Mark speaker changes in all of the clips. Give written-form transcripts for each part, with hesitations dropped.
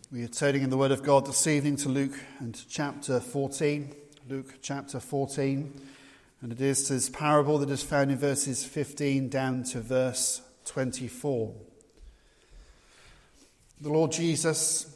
Speaker 1: We are turning in the Word of God this evening to Luke and chapter 14. Luke chapter 14. And it is this parable that is found in verses 15 down to verse 24. The Lord Jesus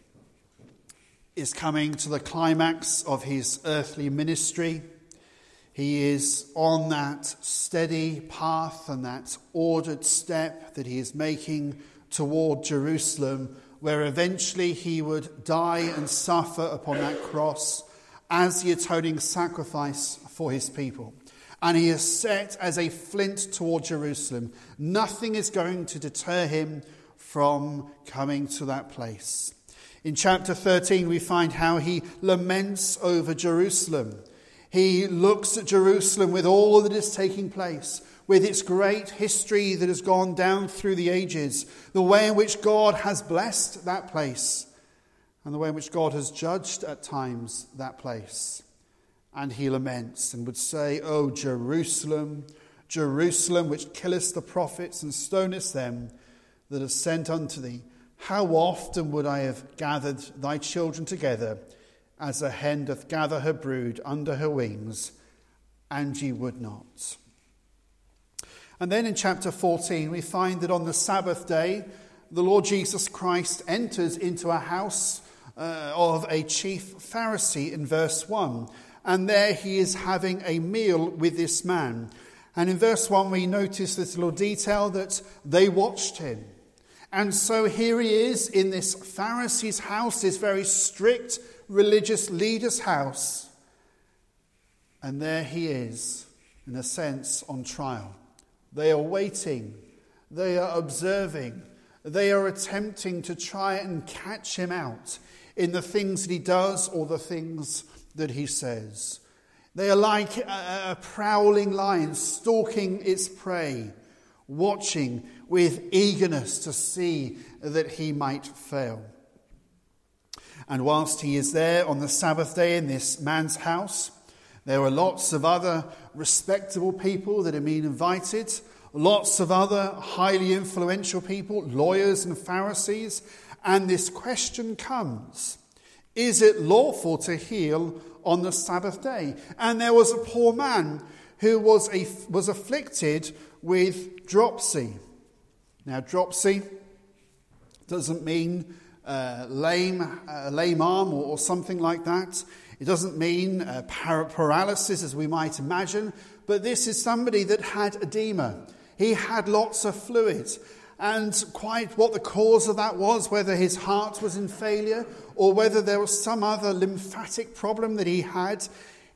Speaker 1: is coming to the climax of his earthly ministry. He is on that steady path and that ordered step that he is making toward Jerusalem, where eventually he would die and suffer upon that cross as the atoning sacrifice for his people. And he is set as a flint toward Jerusalem. Nothing is going to deter him from coming to that place. In chapter 13, we find how he laments over Jerusalem. He looks at Jerusalem with all that is taking place, with its great history that has gone down through the ages, the way in which God has blessed that place, and the way in which God has judged at times that place. And he laments and would say, "O Jerusalem, Jerusalem, which killest the prophets and stonest them that are sent unto thee, how often would I have gathered thy children together, as a hen doth gather her brood under her wings, and ye would not." And then in chapter 14, we find that on the Sabbath day, the Lord Jesus Christ enters into a house of a chief Pharisee in verse 1. And there he is having a meal with this man. And in verse 1, we notice this little detail that they watched him. And so here he is in this Pharisee's house, this very strict religious leader's house. And there he is, in a sense, on trial. They are waiting, they are observing, they are attempting to try and catch him out in the things that he does or the things that he says. They are like a prowling lion stalking its prey, watching with eagerness to see that he might fail. And whilst he is there on the Sabbath day in this man's house, there are lots of other respectable people that have been invited, lots of other highly influential people, lawyers and Pharisees, and this question comes: is it lawful to heal on the Sabbath day? And there was a poor man who was afflicted with dropsy. Now, dropsy doesn't mean lame arm or something like that. It doesn't mean paralysis as we might imagine, but this is somebody that had edema. He had lots of fluid, and quite what the cause of that was, whether his heart was in failure or whether there was some other lymphatic problem that he had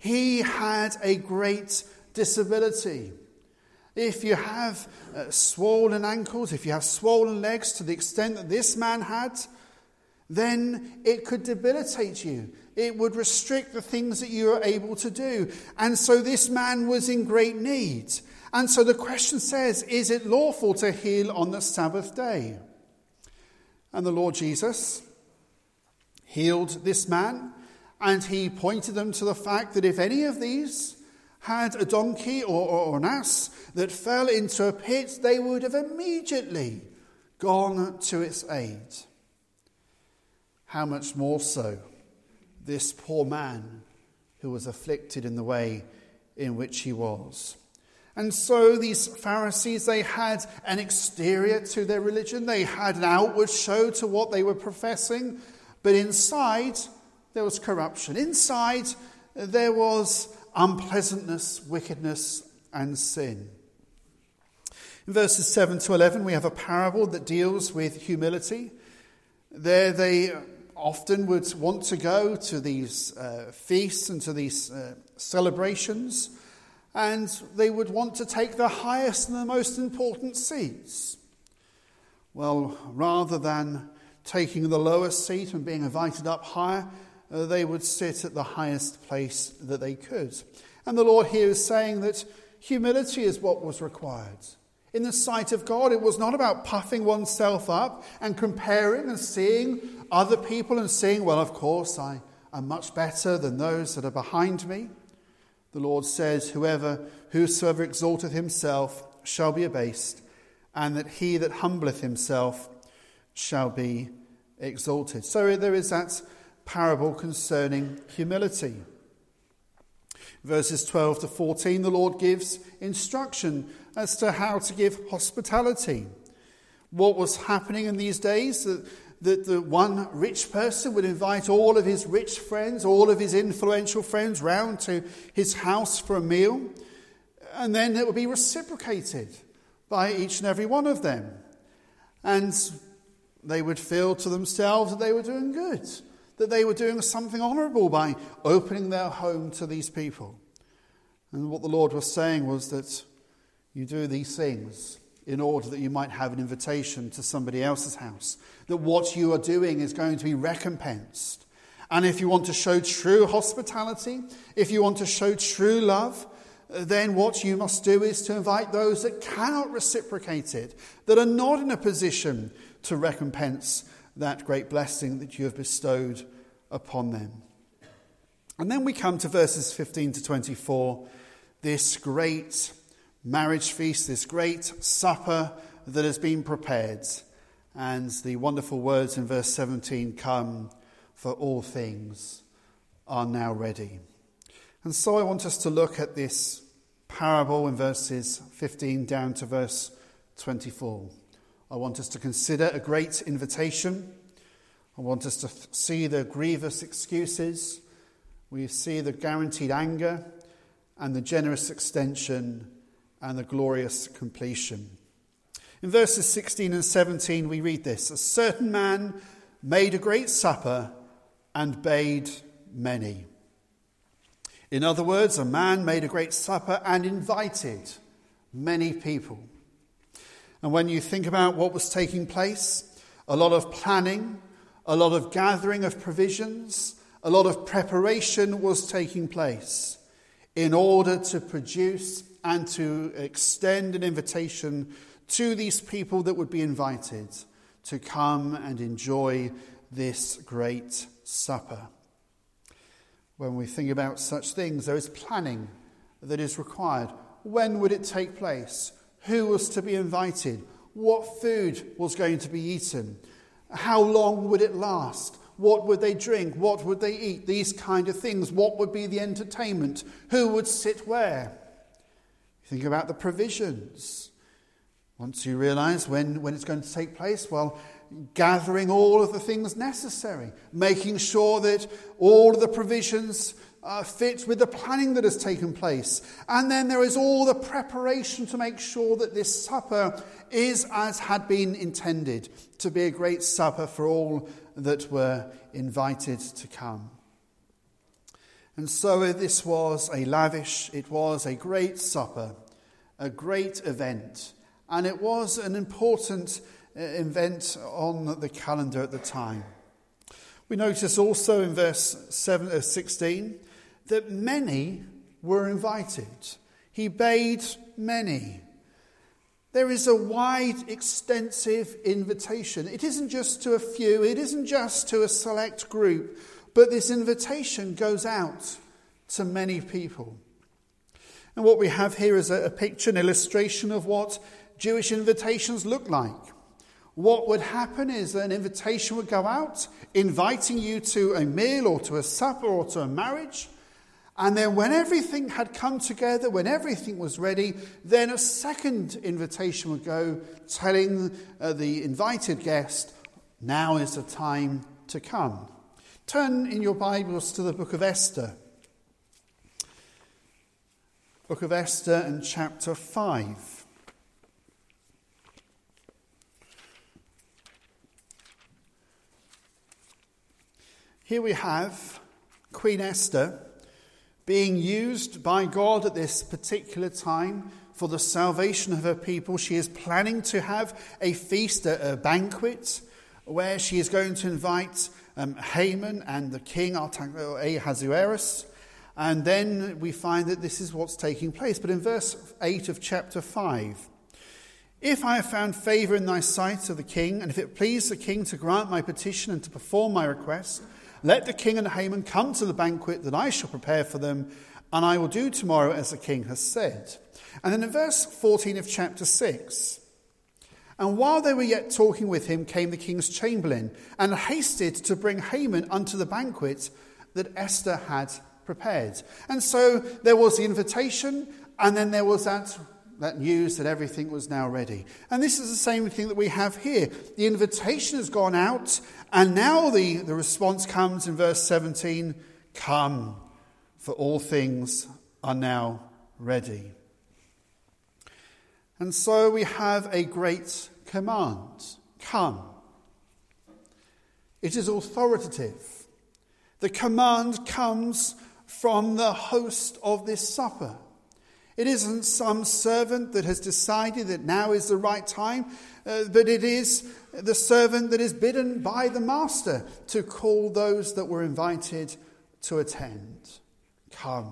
Speaker 1: a great disability. If you have swollen ankles, if you have swollen legs to the extent that this man had, then it could debilitate you. It would restrict the things that you are able to do. And so this man was in great need. And so the question says, is it lawful to heal on the Sabbath day? And the Lord Jesus healed this man, and he pointed them to the fact that if any of these had a donkey or an ass that fell into a pit, they would have immediately gone to its aid. How much more so this poor man who was afflicted in the way in which he was. And so these Pharisees, they had an exterior to their religion. They had an outward show to what they were professing. But inside, there was corruption. Inside, there was unpleasantness, wickedness, and sin. In verses 7 to 11, we have a parable that deals with humility. There they often would want to go to these feasts and to these celebrations, and they would want to take the highest and the most important seats. Well, rather than taking the lowest seat and being invited up higher, they would sit at the highest place that they could. And the Lord here is saying that humility is what was required. In the sight of God, it was not about puffing oneself up and comparing and seeing other people and saying, well, of course, I am much better than those that are behind me. The Lord says, whosoever exalteth himself shall be abased, and that he that humbleth himself shall be exalted. So there is that parable concerning humility. Verses 12 to 14, the Lord gives instruction as to how to give hospitality. What was happening in these days, that the one rich person would invite all of his rich friends, all of his influential friends round to his house for a meal, and then it would be reciprocated by each and every one of them. And they would feel to themselves that they were doing good, that they were doing something honourable by opening their home to these people. And what the Lord was saying was that you do these things in order that you might have an invitation to somebody else's house, that what you are doing is going to be recompensed. And if you want to show true hospitality, if you want to show true love, then what you must do is to invite those that cannot reciprocate it, that are not in a position to recompense that great blessing that you have bestowed upon them. And then we come to verses 15 to 24, this great marriage feast, this great supper that has been prepared. And the wonderful words in verse 17 come, for all things are now ready. And so I want us to look at this parable in verses 15 down to verse 24. I want us to consider a great invitation. I want us to see the grievous excuses. We see the guaranteed anger and the generous extension and the glorious completion. In verses 16 and 17 we read this: a certain man made a great supper and bade many. In other words, a man made a great supper and invited many people. And when you think about what was taking place, a lot of planning, a lot of gathering of provisions, a lot of preparation was taking place in order to produce and to extend an invitation to these people that would be invited to come and enjoy this great supper. When we think about such things, there is planning that is required. When would it take place? Who was to be invited? What food was going to be eaten? How long would it last? What would they drink? What would they eat? These kind of things. What would be the entertainment? Who would sit where? Think about the provisions. Once you realise when it's going to take place, well, gathering all of the things necessary, making sure that all of the provisions fit with the planning that has taken place. And then there is all the preparation to make sure that this supper is as had been intended, to be a great supper for all that were invited to come. And so this was a lavish, it was a great supper, a great event, and it was an important event on the calendar at the time. We notice also in verse 16 that many were invited. He bade many. There is a wide, extensive invitation. It isn't just to a few, it isn't just to a select group, but this invitation goes out to many people. And what we have here is a picture, an illustration of what Jewish invitations look like. What would happen is an invitation would go out, inviting you to a meal or to a supper or to a marriage. And then when everything had come together, when everything was ready, then a second invitation would go, telling the invited guest, now is the time to come. Turn in your Bibles to the book of Esther. Book of Esther and chapter 5. Here we have Queen Esther being used by God at this particular time for the salvation of her people. She is planning to have a feast, a banquet, where she is going to invite Haman and the king Ahasuerus. And then we find that this is what's taking place. But in verse 8 of chapter 5, if I have found favour in thy sight, O the king, and if it please the king to grant my petition and to perform my request, let the king and Haman come to the banquet that I shall prepare for them, and I will do tomorrow as the king has said. And then in verse 14 of chapter 6, And while they were yet talking with him, came the king's chamberlain, and hasted to bring Haman unto the banquet that Esther had prepared. And so there was the invitation, and then there was that news that everything was now ready. And this is the same thing that we have here. The invitation has gone out, and now the response comes in verse 17, "Come, for all things are now ready." And so we have a great command. Come. It is authoritative. The command comes from the host of this supper. It isn't some servant that has decided that now is the right time, but it is the servant that is bidden by the master to call those that were invited to attend. Come.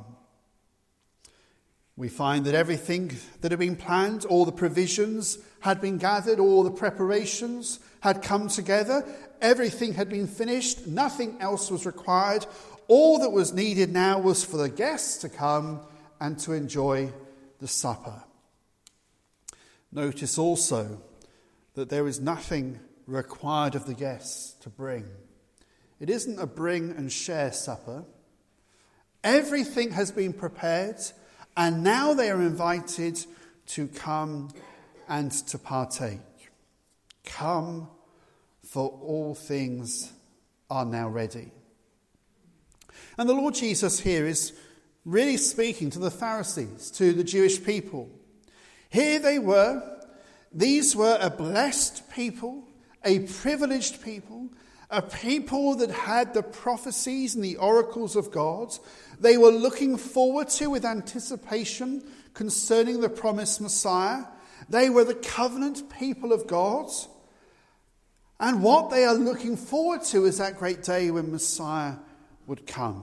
Speaker 1: We find that everything that had been planned, all the provisions had been gathered, all the preparations had come together, everything had been finished, nothing else was required. All that was needed now was for the guests to come and to enjoy the supper. Notice also that there is nothing required of the guests to bring. It isn't a bring and share supper. Everything has been prepared, and now they are invited to come and to partake. Come, for all things are now ready. And the Lord Jesus here is really speaking to the Pharisees, to the Jewish people. Here they were. These were a blessed people, a privileged people, a people that had the prophecies and the oracles of God. They were looking forward to with anticipation concerning the promised Messiah. They were the covenant people of God. And what they are looking forward to is that great day when Messiah would come.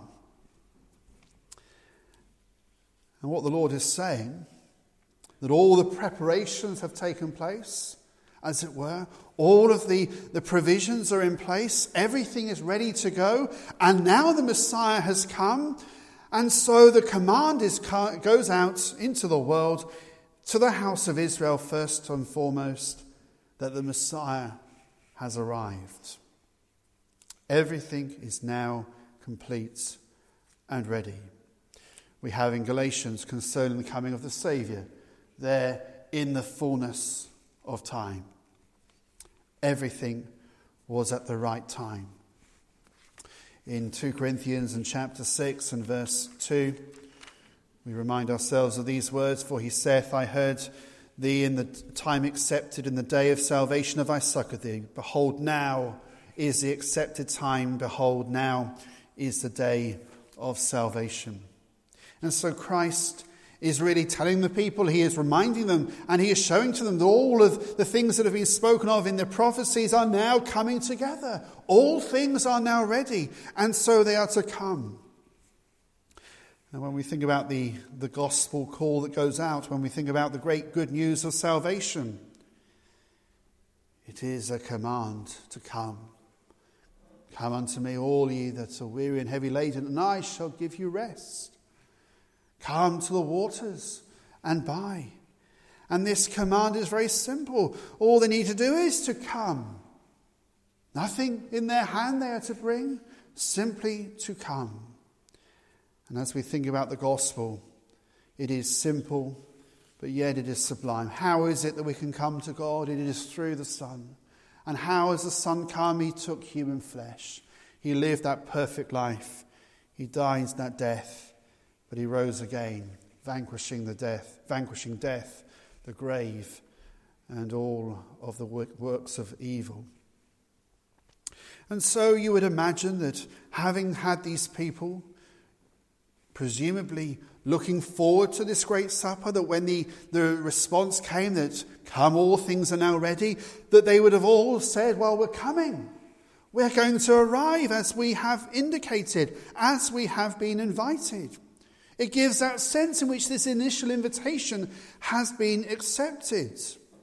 Speaker 1: And what the Lord is saying, that all the preparations have taken place, as it were. All of the provisions are in place. Everything is ready to go. And now the Messiah has come. And so the command goes out into the world, to the house of Israel first and foremost, that the Messiah has arrived. Everything is now complete and ready. We have in Galatians concerning the coming of the Saviour, there in the fullness of time. Everything was at the right time. In 2 Corinthians and chapter 6 and verse 2, we remind ourselves of these words, "For he saith, I heard thee in the time accepted, in the day of salvation have I succoured thee. Behold, now is the accepted time. Behold, now is the day of salvation." And so Christ is really telling the people, he is reminding them, and he is showing to them that all of the things that have been spoken of in the prophecies are now coming together. All things are now ready, and so they are to come. And when we think about the gospel call that goes out, when we think about the great good news of salvation, it is a command to come. Come unto me, all ye that are weary and heavy laden, and I shall give you rest. Come to the waters and buy. And this command is very simple. All they need to do is to come. Nothing in their hand they are to bring, simply to come. And as we think about the gospel, it is simple, but yet it is sublime. How is it that we can come to God? It is through the Son. And how has the Son come? He took human flesh. He lived that perfect life. He died that death. But he rose again, vanquishing death, the grave, and all of the works of evil. And so you would imagine that having had these people presumably looking forward to this great supper, that when the response came that, come, all things are now ready, that they would have all said, well, we're coming. We're going to arrive as we have indicated, as we have been invited. It gives that sense in which this initial invitation has been accepted.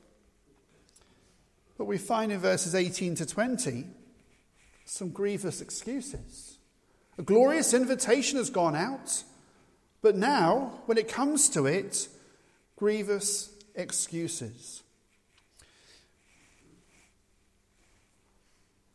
Speaker 1: But we find in verses 18 to 20 some grievous excuses. A glorious invitation has gone out, but now, when it comes to it, grievous excuses.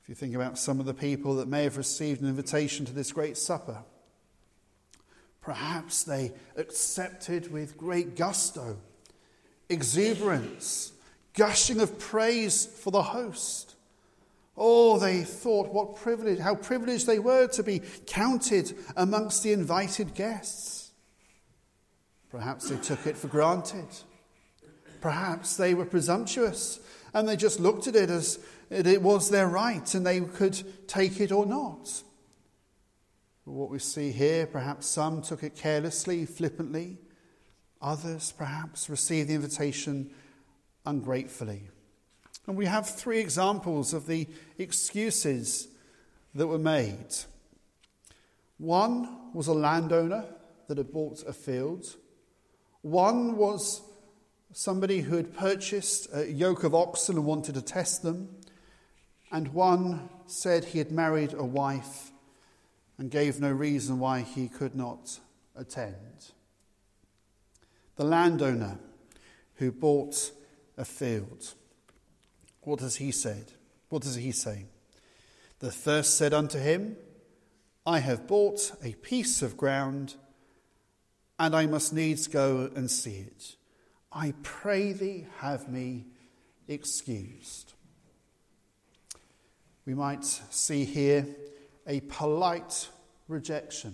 Speaker 1: If you think about some of the people that may have received an invitation to this great supper, perhaps they accepted with great gusto, exuberance, gushing of praise for the host. Oh, they thought how privileged they were to be counted amongst the invited guests. Perhaps they took it for granted. Perhaps they were presumptuous and they just looked at it as it was their right and they could take it or not. But what we see here, perhaps some took it carelessly, flippantly. Others perhaps received the invitation ungratefully. And we have 3 examples of the excuses that were made. One was a landowner that had bought a field. One was somebody who had purchased a yoke of oxen and wanted to test them. And one said he had married a wife and gave no reason why he could not attend. The landowner who bought a field. What does he say? The first said unto him, I have bought a piece of ground, and I must needs go and see it. I pray thee, have me excused. We might see here a polite rejection.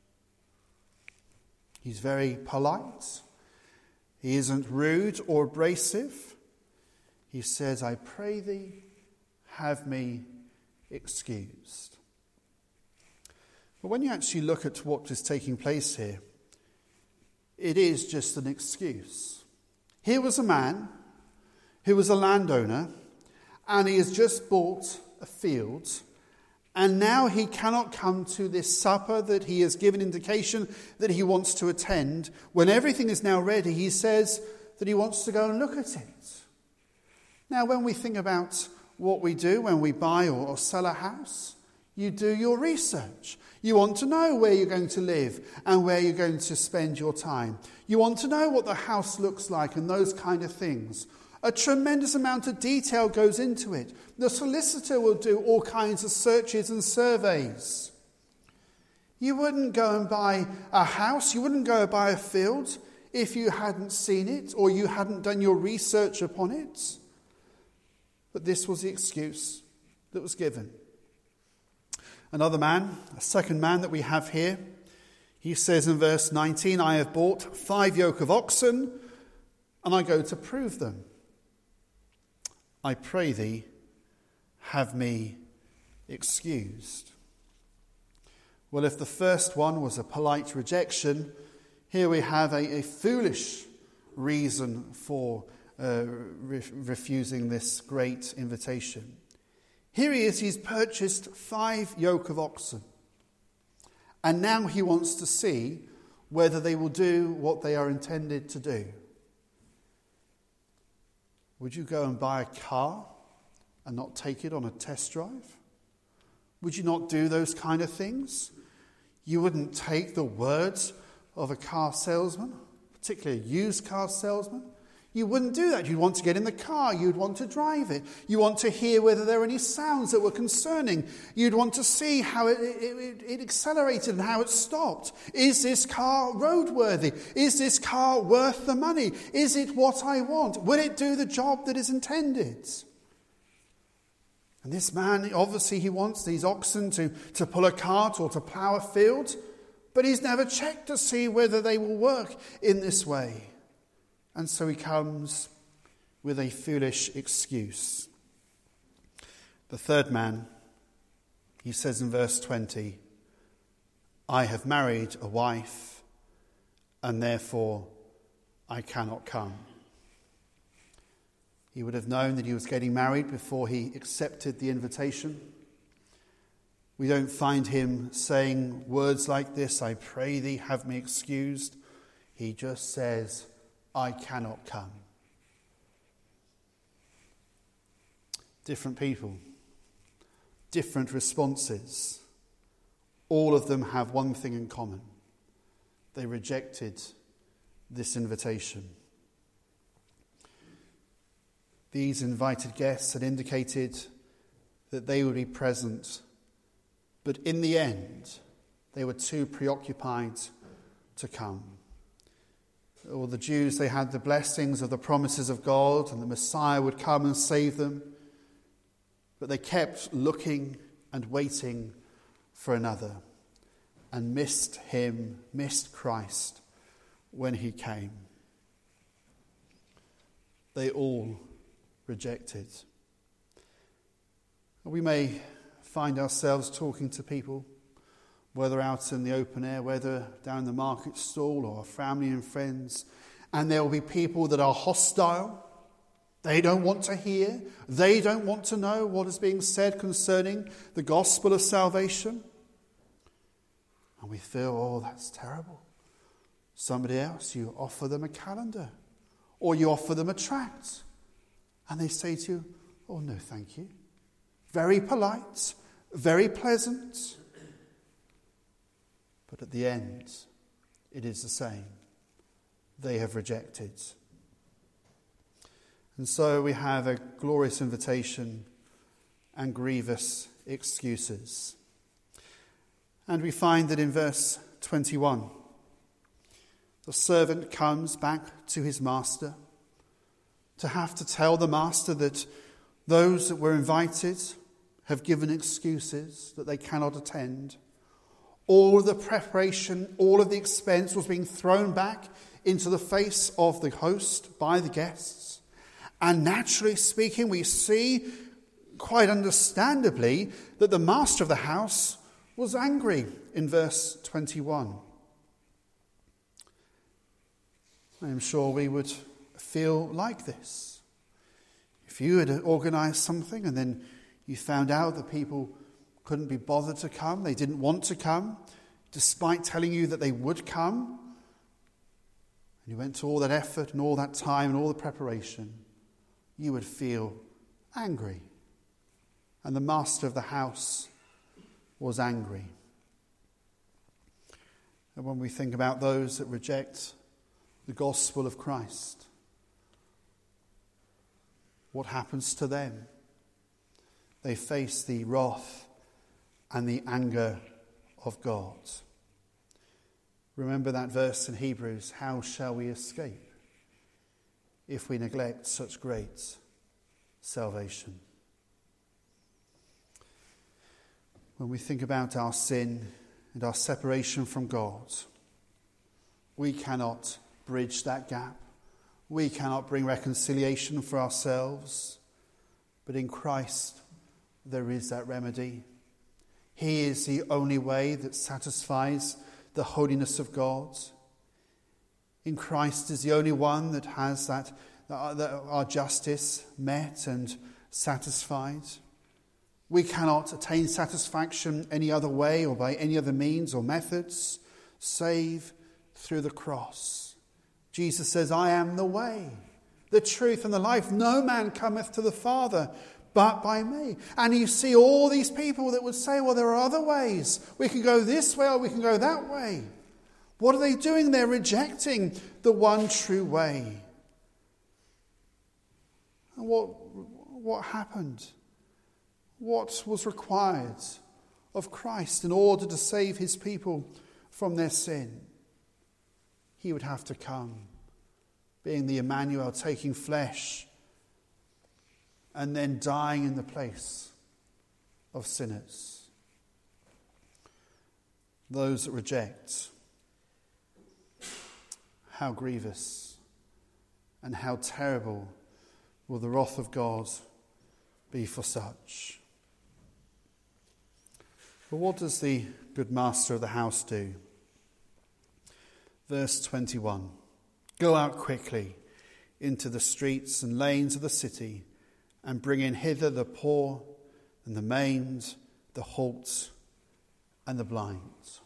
Speaker 1: He's very polite. He isn't rude or abrasive. He says, I pray thee, have me excused. But when you actually look at what is taking place here, it is just an excuse. Here was a man who was a landowner, and he has just bought a field, and now he cannot come to this supper that he has given indication that he wants to attend. When everything is now ready, he says that he wants to go and look at it. Now, when we think about what we do when we buy or sell a house, you do your research. You want to know where you're going to live and where you're going to spend your time. You want to know what the house looks like and those kind of things. A tremendous amount of detail goes into it. The solicitor will do all kinds of searches and surveys. You wouldn't go and buy a house, you wouldn't go and buy a field if you hadn't seen it or you hadn't done your research upon it. But this was the excuse that was given. Another man, a second man that we have here, he says in verse 19, I have bought 5 yoke of oxen, and I go to prove them. I pray thee, have me excused. Well, if the first one was a polite rejection, here we have a foolish reason for refusing this great invitation. Here he is, he's purchased 5 yoke of oxen. And now he wants to see whether they will do what they are intended to do. Would you go and buy a car and not take it on a test drive? Would you not do those kind of things? You wouldn't take the words of a car salesman, particularly a used car salesman. You wouldn't do that. You'd want to get in the car. You'd want to drive it. You want to hear whether there are any sounds that were concerning. You'd want to see how it accelerated and how it stopped. Is this car roadworthy? Is this car worth the money? Is it what I want? Will it do the job that is intended? And this man, obviously he wants these oxen to pull a cart or to plough a field, but he's never checked to see whether they will work in this way. And so he comes with a foolish excuse. The third man, he says in verse 20, I have married a wife, and therefore I cannot come. He would have known that he was getting married before he accepted the invitation. We don't find him saying words like this, I pray thee, have me excused. He just says, I cannot come. Different people, different responses. All of them have one thing in common. They rejected this invitation. These invited guests had indicated that they would be present. But in the end, they were too preoccupied to come. All the Jews, they had the blessings of the promises of God, and the Messiah would come and save them. But they kept looking and waiting for another, and missed him, missed Christ when he came. They all rejected. We may find ourselves talking to people, whether out in the open air, whether down the market stall or family and friends, and there will be people that are hostile. They don't want to hear. They don't want to know what is being said concerning the gospel of salvation. And we feel, oh, that's terrible. Somebody else, you offer them a calendar or you offer them a tract. And they say to you, oh, no, thank you. Very polite, very pleasant. But at the end, it is the same. They have rejected. And so we have a glorious invitation and grievous excuses. And we find that in verse 21, the servant comes back to his master to have to tell the master that those that were invited have given excuses that they cannot attend. All of the preparation, all of the expense was being thrown back into the face of the host by the guests. And naturally speaking, we see, quite understandably, that the master of the house was angry in verse 21. I am sure we would feel like this. If you had organised something and then you found out that people couldn't be bothered to come, they didn't want to come, despite telling you that they would come, and you went to all that effort and all that time and all the preparation, you would feel angry. And the master of the house was angry. And when we think about those that reject the gospel of Christ, what happens to them? They face the wrath and the anger of God. Remember that verse in Hebrews, how shall we escape if we neglect such great salvation? When we think about our sin and our separation from God, we cannot bridge that gap. We cannot bring reconciliation for ourselves. But in Christ, there is that remedy. He is the only way that satisfies the holiness of God. In Christ is the only one that has that our justice met and satisfied. We cannot attain satisfaction any other way or by any other means or methods, save through the cross. Jesus says, I am the way, the truth and the life. No man cometh to the Father but by me. And you see all these people that would say, well, there are other ways. We can go this way or we can go that way. What are they doing? They're rejecting the one true way. And what happened? What was required of Christ in order to save his people from their sin? He would have to come, being the Emmanuel, taking flesh, and then dying in the place of sinners. Those that reject, how grievous and how terrible will the wrath of God be for such. But what does the good master of the house do? Verse 21, go out quickly into the streets and lanes of the city and bring in hither the poor and the maimed, the halt and the blind.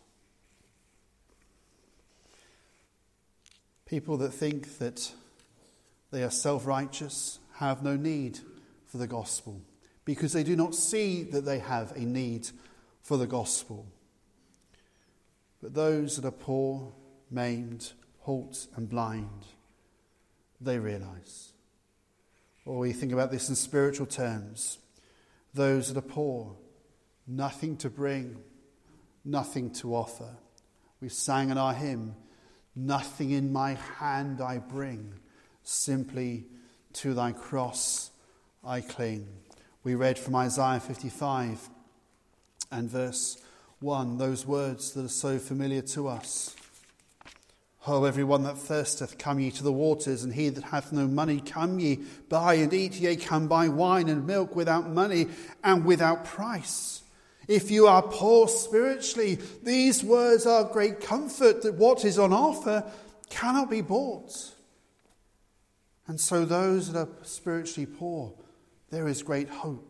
Speaker 1: People that think that they are self-righteous have no need for the gospel because they do not see that they have a need for the gospel. But those that are poor, maimed, halt and blind, they realize. Or we think about this in spiritual terms. those that are poor, nothing to bring, nothing to offer. We sang in our hymn, nothing in my hand I bring, simply to thy cross I cling. We read from Isaiah 55 and verse 1, those words that are so familiar to us. O everyone that thirsteth, come ye to the waters, and he that hath no money, come ye, buy and eat. Yea, come buy wine and milk without money and without price. If you are poor spiritually, these words are great comfort, that what is on offer cannot be bought. And so those that are spiritually poor, there is great hope.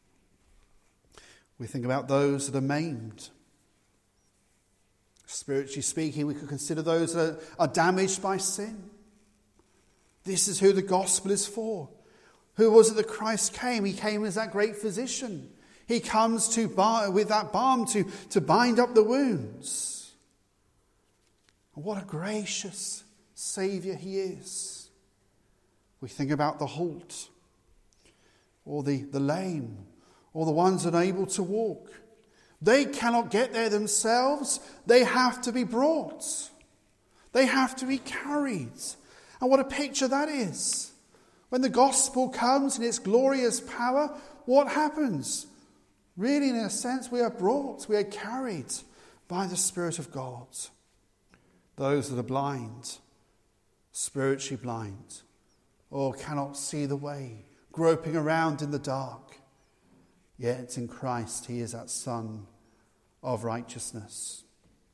Speaker 1: We think about those that are maimed. Spiritually speaking, we could consider those that are damaged by sin. This is who the gospel is for. Who was it that Christ came? He came as that great physician. He comes with that balm to bind up the wounds. And what a gracious Saviour he is. We think about the halt, or the lame, or the ones unable to walk. They cannot get there themselves. They have to be brought. They have to be carried. And what a picture that is. When the gospel comes in its glorious power, what happens? Really, in a sense, we are brought, we are carried by the Spirit of God. Those that are blind, spiritually blind, or cannot see the way, groping around in the dark. Yet in Christ he is that Son of righteousness.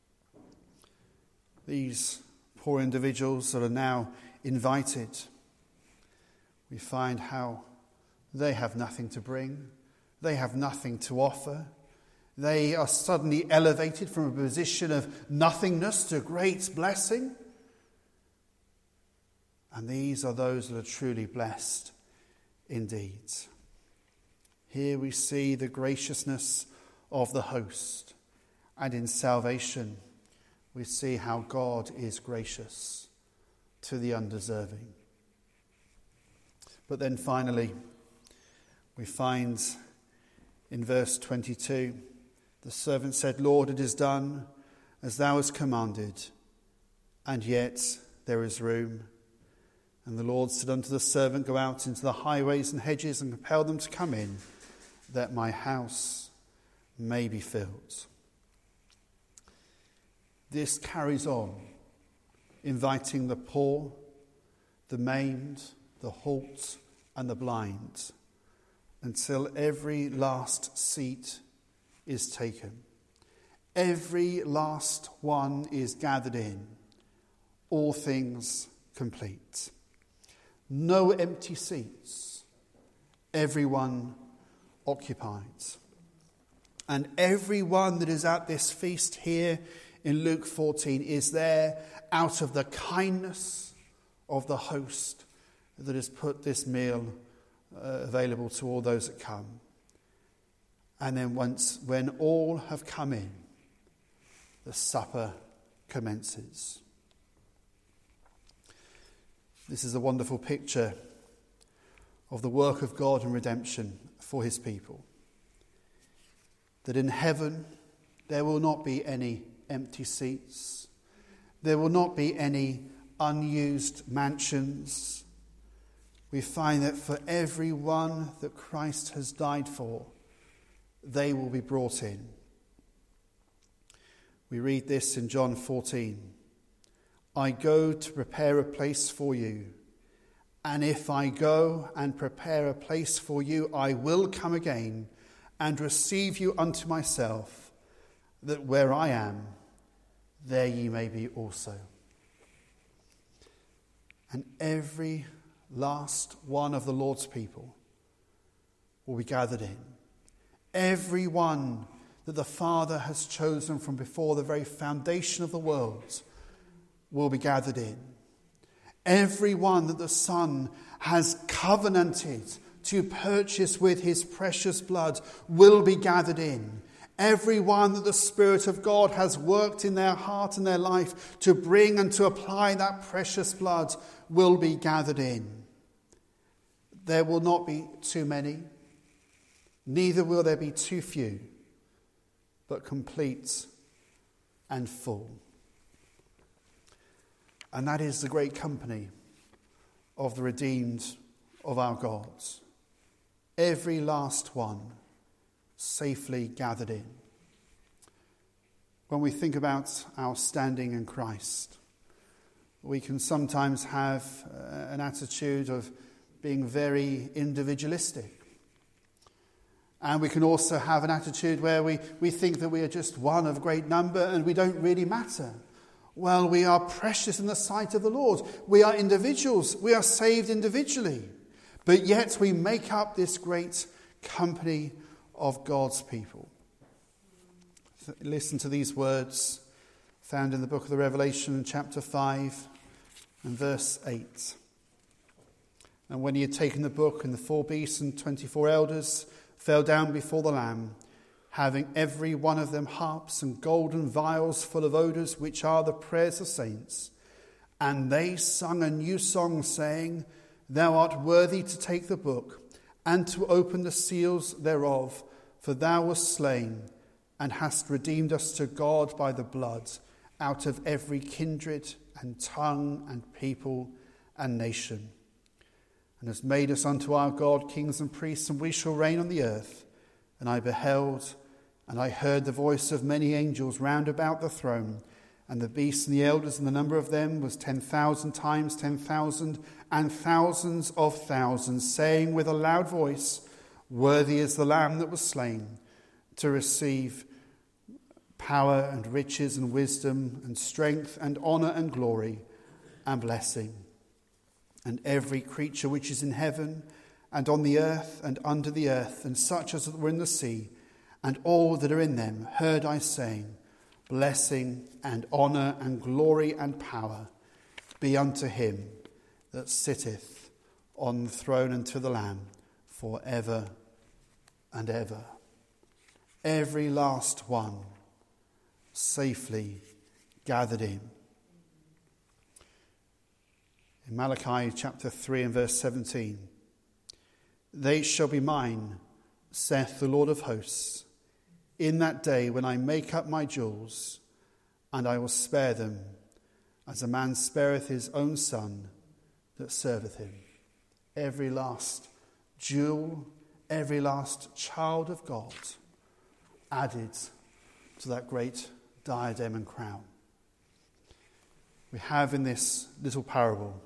Speaker 1: These poor individuals that are now invited, we find how they have nothing to bring, they have nothing to offer. They are suddenly elevated from a position of nothingness to great blessing. And these are those that are truly blessed indeed. Here we see the graciousness of the host. And in salvation, we see how God is gracious to the undeserving. But then finally, we find in verse 22, the servant said, Lord, it is done as thou hast commanded, and yet there is room. And the Lord said unto the servant, go out into the highways and hedges and compel them to come in, that my house may be filled. This carries on, inviting the poor, the maimed, the halt, and the blind, until every last seat is taken. Every last one is gathered in. All things complete. No empty seats. Everyone occupied. And everyone that is at this feast here in Luke 14 is there out of the kindness of the host that has put this meal available to all those that come. And then when all have come in, the supper commences. This is a wonderful picture of the work of God in redemption for his people. That in heaven there will not be any empty seats. There will not be any unused mansions. We find that for every one that Christ has died for, they will be brought in. We read this in John 14. I go to prepare a place for you. And if I go and prepare a place for you, I will come again and receive you unto myself, that where I am, there ye may be also. And every last one of the Lord's people will be gathered in. Every one that the Father has chosen from before the very foundation of the world will be gathered in. Every one that the Son has covenanted to purchase with his precious blood will be gathered in. Every one that the Spirit of God has worked in their heart and their life to bring and to apply that precious blood will be gathered in. There will not be too many. Neither will there be too few, but complete and full. And that is the great company of the redeemed of our God. Every last one safely gathered in. When we think about our standing in Christ, we can sometimes have an attitude of being very individualistic. And we can also have an attitude where we think that we are just one of a great number and we don't really matter. Well, we are precious in the sight of the Lord. We are individuals. We are saved individually. But yet we make up this great company of God's people. Listen to these words found in the book of the Revelation, chapter 5 and verse 8. And when he had taken the book, and the 4 beasts and 24 elders fell down before the Lamb, having every one of them harps and golden vials full of odours, which are the prayers of saints. And they sung a new song, saying, Thou art worthy to take the book, and to open the seals thereof, for thou wast slain, and hast redeemed us to God by the blood, out of every kindred and tongue and people and nation. And has made us unto our God kings and priests, and we shall reign on the earth. And I beheld, and I heard the voice of many angels round about the throne, and the beasts and the elders, and the number of them was 10,000 times 10,000, and thousands of thousands, saying with a loud voice, Worthy is the Lamb that was slain, to receive power and riches and wisdom and strength and honour and glory and blessing. And every creature which is in heaven and on the earth and under the earth, and such as were in the sea, and all that are in them, heard I saying, Blessing and honour and glory and power be unto him that sitteth on the throne and to the Lamb for ever and ever. Every last one safely gathered in. In Malachi chapter 3 and verse 17, They shall be mine, saith the Lord of hosts, in that day when I make up my jewels, and I will spare them, as a man spareth his own son that serveth him. Every last jewel, every last child of God added to that great diadem and crown. We have in this little parable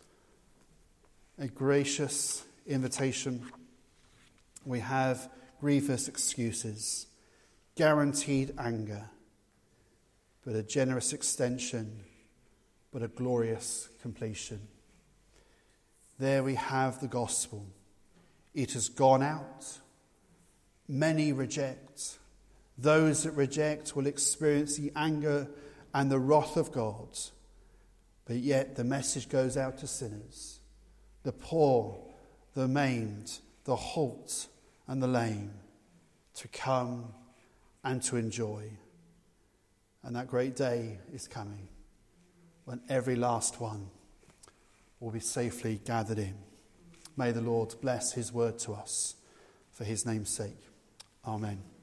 Speaker 1: a gracious invitation. We have grievous excuses, guaranteed anger, but a generous extension, but a glorious completion. There we have the gospel. It has gone out. Many reject. Those that reject will experience the anger and the wrath of God. But yet the message goes out to sinners, the poor, the maimed, the halt and the lame, to come and to enjoy. And that great day is coming when every last one will be safely gathered in. May the Lord bless his word to us for his name's sake. Amen.